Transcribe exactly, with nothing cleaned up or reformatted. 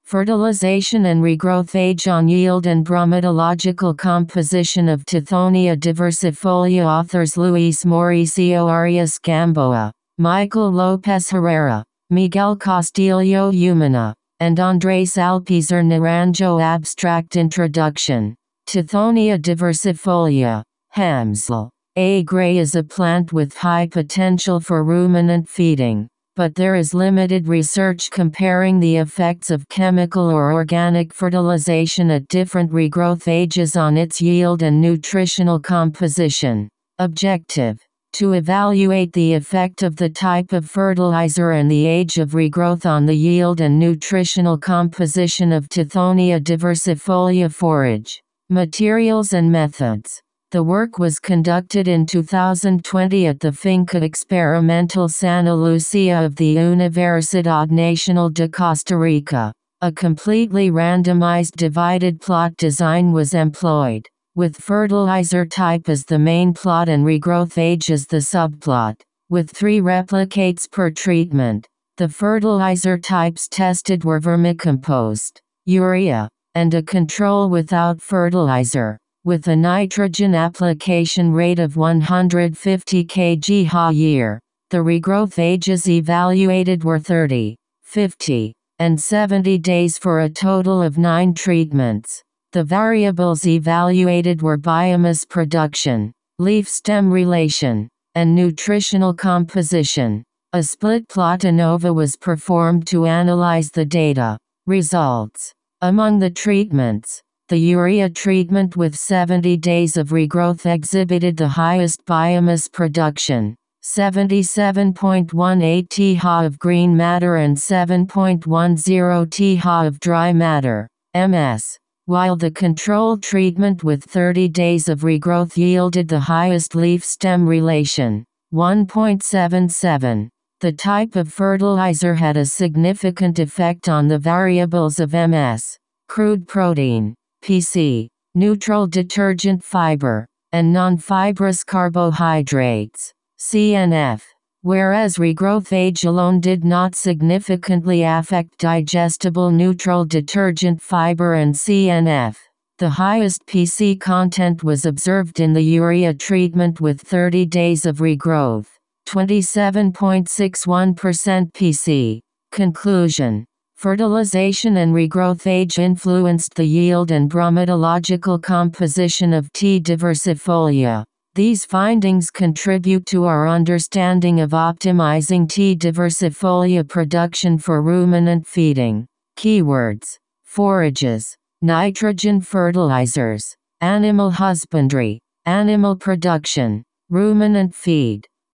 Fertilization and regrowth age on yield and bromatological composition of Tithonia diversifolia. Authors Luis Mauricio Arias Gamboa, Michael Lopez Herrera, Miguel Castillo Umana, and Andrés Alpizar Naranjo. Abstract Introduction. Tithonia diversifolia, Hamsel. A. Gray is a plant with high potential for ruminant feeding, but there is limited research comparing the effects of chemical or organic fertilization at different regrowth ages on its yield and nutritional composition. Objective: to evaluate the effect of the type of fertilizer and the age of regrowth on the yield and nutritional composition of Tithonia diversifolia forage. Materials and methods. The work was conducted in two thousand twenty at the Finca Experimental Santa Lucia of the Universidad Nacional de Costa Rica. A completely randomized divided plot design was employed, with fertilizer type as the main plot and regrowth age as the subplot, with three replicates per treatment. The fertilizer types tested were vermicompost, urea, and a control without fertilizer, with a nitrogen application rate of one hundred fifty kilograms per year. The regrowth ages evaluated were thirty, fifty, and seventy days for a total of nine treatments. The variables evaluated were biomass production, leaf-stem relation, and nutritional composition. A split plot ANOVA was performed to analyze the data. Results. Among the treatments, the urea treatment with seventy days of regrowth exhibited the highest biomass production, seventy-seven point one eight tons of green matter and seven point one zero tons of dry matter, M S, while the control treatment with thirty days of regrowth yielded the highest leaf-stem relation, one point seven seven. The type of fertilizer had a significant effect on the variables of M S, crude protein, P C, neutral detergent fiber, and non-fibrous carbohydrates, C N F, whereas regrowth age alone did not significantly affect digestible neutral detergent fiber and C N F. The highest P C content was observed in the urea treatment with thirty days of regrowth, twenty-seven point six one percent P C. Conclusion. Fertilization and regrowth age influenced the yield and bromatological composition of T. diversifolia. These findings contribute to our understanding of optimizing T. diversifolia production for ruminant feeding. Keywords: forages, nitrogen fertilizers, animal husbandry, animal production, ruminant feed.